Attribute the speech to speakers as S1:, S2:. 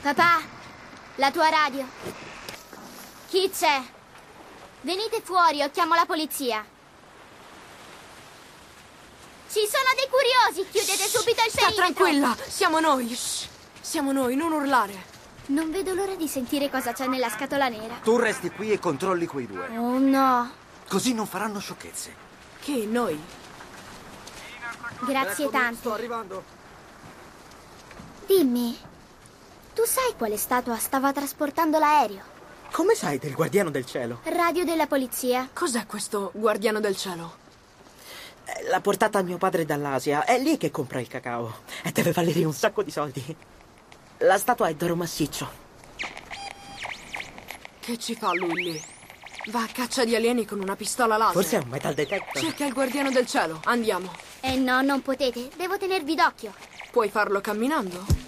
S1: Papà, la tua radio. Chi c'è? Venite fuori o chiamo la polizia. Ci sono dei curiosi, chiudete subito il perimetro.
S2: Sta tranquilla, siamo noi. Shh. Siamo noi, non urlare.
S1: Non vedo l'ora di sentire cosa c'è nella scatola nera.
S3: Tu resti qui e controlli quei due.
S1: Oh no.
S3: Così non faranno sciocchezze.
S2: Che, noi?
S1: Grazie tante.
S3: Sto arrivando.
S1: Dimmi, tu sai quale statua stava trasportando l'aereo?
S4: Come sai del guardiano del cielo?
S1: Radio della polizia.
S2: Cos'è questo guardiano del cielo?
S4: L'ha portata mio padre dall'Asia. È lì che compra il cacao. E deve valere un sacco di soldi. La statua è d'oro massiccio.
S2: Che ci fa lui lì? Va a caccia di alieni con una pistola laser.
S4: Forse è un metal detector.
S2: Cerca il guardiano del cielo, andiamo.
S1: No, non potete, devo tenervi d'occhio.
S2: Puoi farlo camminando?